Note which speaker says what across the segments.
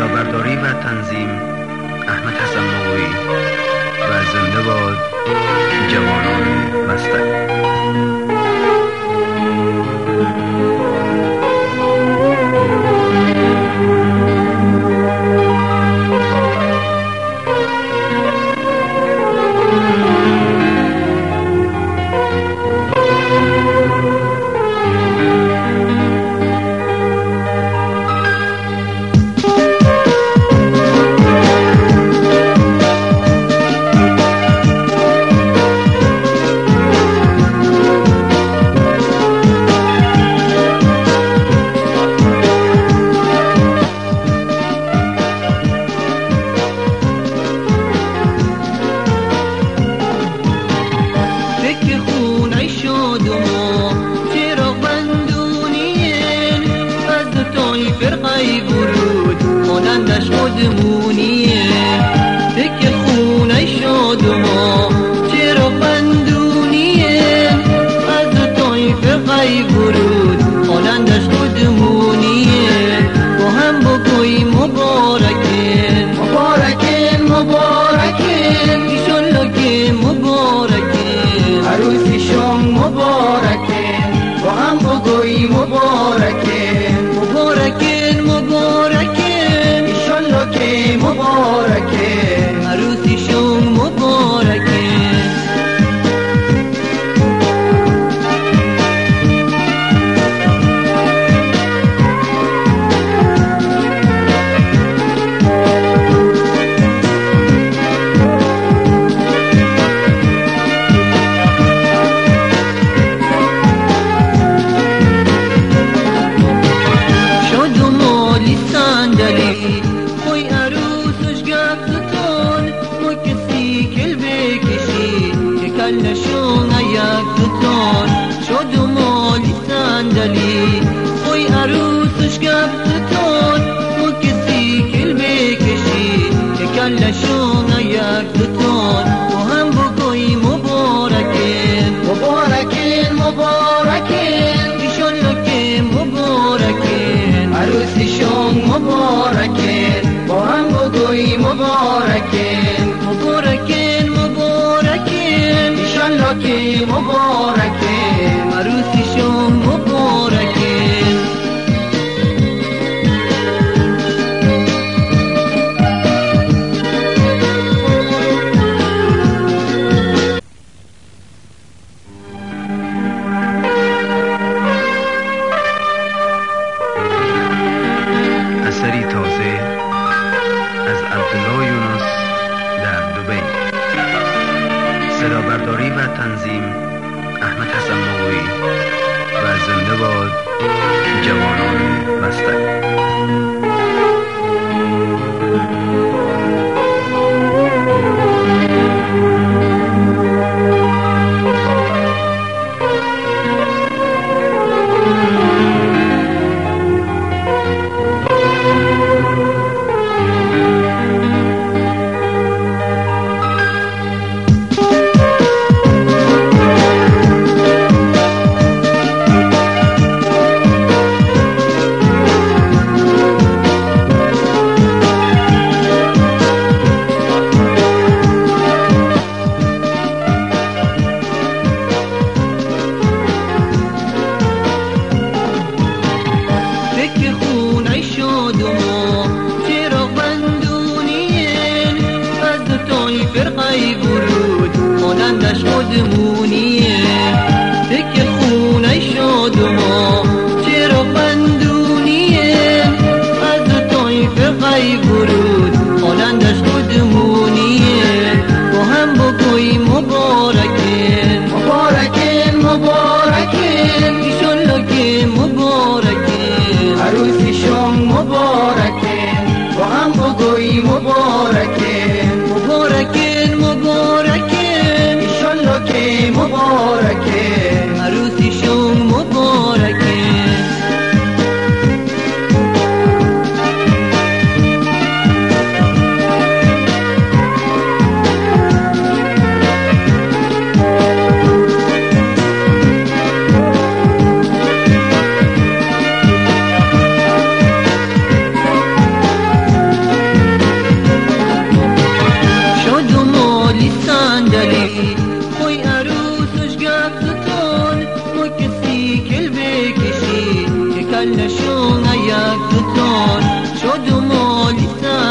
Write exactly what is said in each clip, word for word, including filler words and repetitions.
Speaker 1: صدابرداری و تنظیم احمد حسن مغوی و زنده باد جوانان مستق.
Speaker 2: فرقه ورود مانندش خودمونیه، فکر خونه شاد ما چرا بندونیه، از تای فرقه ورود مانندش خودمونیه، با هم بگوی مبارکین مبارکین مبارکین، ایشالله که مبارکین، عروسی شام مبارکین، با هم بگوی مبارکین مبارکین مبارکین، ایشالله که مبارکین، عروسی شما مبارکین. خوی عروسش گفتتون ما کسی کل بکشی که کل نشون یک دوتون شد و مالی صندلی. خوی عروسش گفتتون ما کسی کل بکشی که کل نشون یک دوتون، و هم بگوی مبارکین مبارکین مبارکین، ایشالله که مبارکین، عروسی شما مبارکین، با هم بگوی مبارکین مبارکین مبارکین، ایشالله که مبارکین، عروسی شما مبارکین.
Speaker 1: اثری تازه از عبدالله یونس در دبی. صدابرداری و تنظیم احمد حسن مغوی و زنده باد جوانان مستق. فرقه ورود مانندش خودمونیه، فکر خونه شاد ما چرا بندونیه، از تای فرقه ورود مانندش خودمونیه، با هم بگوی مبارکین مبارکین مبارکین، ایشالله که مبارکین، عروسی شما مبارکین، با هم بگوی مبارکین مبارکین مبارکین، ایشالله که مبارکین، عروسی شما مبارکین.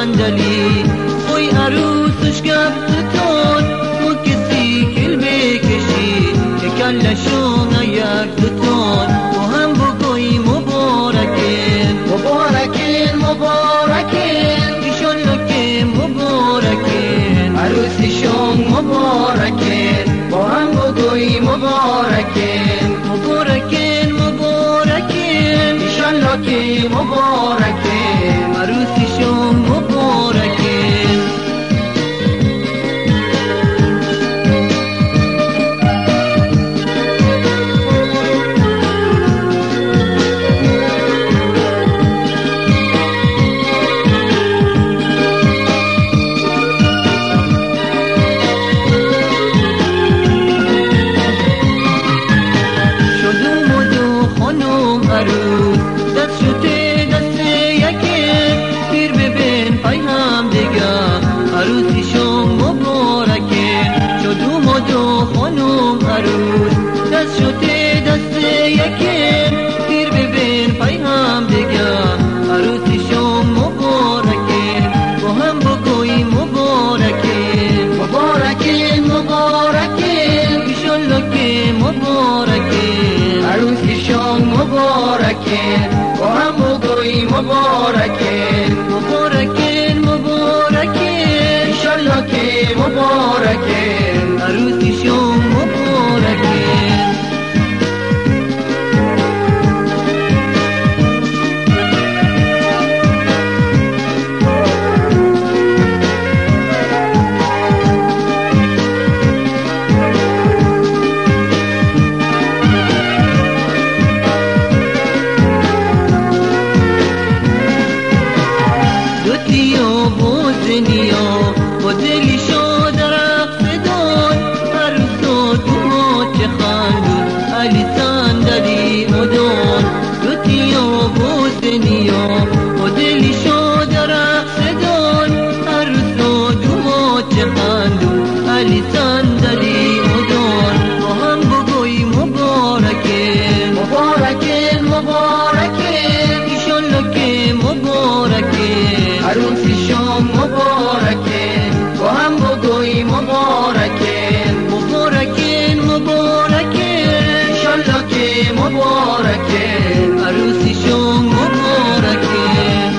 Speaker 2: صندلی خوی عروسش گفتتون و کسی کل بکشی که کلشون یک دوتون و هم بگوی مبارکین
Speaker 1: مبارکین مبارکین
Speaker 2: ایشالله که مبارکین
Speaker 1: عروسیشون مبارکین با هم بگوی مبارکین
Speaker 2: مبارکین مبارکین
Speaker 1: ایشالله که مبارکین
Speaker 2: عروسیشون مبارکین عروسیشون مبارکه شدو مدو خانم عروس دست شده دست یکه پیر ببین پیام بگم عروسیشون مبارکه با هم بگوی مبارکه
Speaker 1: مبارکین مبارکین
Speaker 2: ایشالله که مبارکه
Speaker 1: عروسیشون مبارکین با هم بگوی مبارکین
Speaker 2: مبارکین مبارکین
Speaker 1: ایشالله که مبارکین
Speaker 2: عروسیشون مبارکین دوتیو بوزنیو و دلی شد رقصدون عروسو دو چه خندون علی صندلی مدون دوتیو بوزنیو و دلی شد رقصدون عروسو دو چه خندون علی صندلی مدون با هم بگوی مبارکین
Speaker 1: مبارکین مبارکین
Speaker 2: ایشالله که مبارکین
Speaker 1: عروسیشون مبارکین با هم بگوی مبارکین
Speaker 2: مبارکین مبارکین
Speaker 1: ایشالله که مبارکین
Speaker 2: عروسیشون مبارکین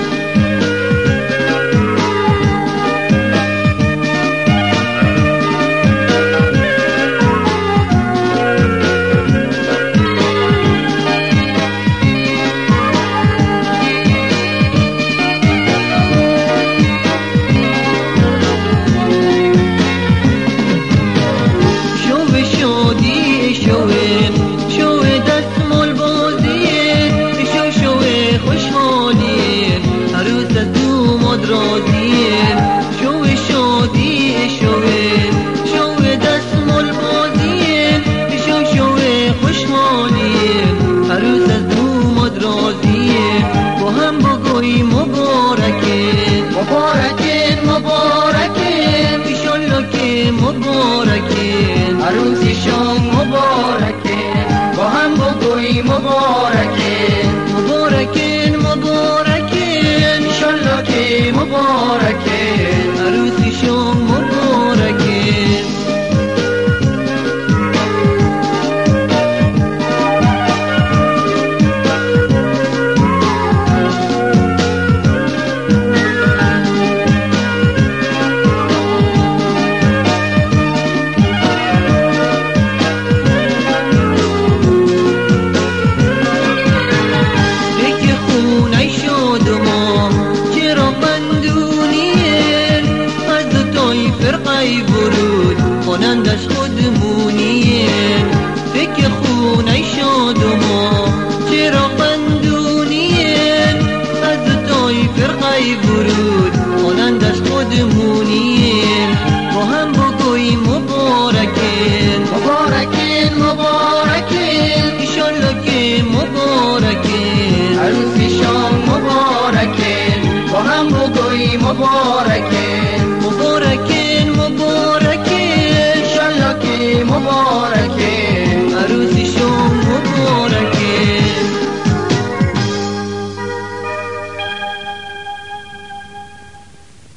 Speaker 2: رازین شو شادی شوین شو دستمال بازین شو شو خوشحالین عروس از دوماد رازین با هم بگوی مبارکین
Speaker 1: مبارکین مبارکین
Speaker 2: ایشالله که مبارکین
Speaker 1: عروسیشون مبارکین با هم بگوی مبارکین
Speaker 2: مبارکین مبارکین
Speaker 1: ایشالله که مبارکین
Speaker 2: عروسیشون مبارکین فرقای ورود خونندش خودمونیه فکر خونه شادما چرا قندونیه از تای فرقای ورود خونندش خودمونیه با هم بگوی مبارکین
Speaker 1: مبارکین مبارکین
Speaker 2: ایشالله که مبارکین
Speaker 1: عروسیشون مبارکین با هم بگوی مبارکین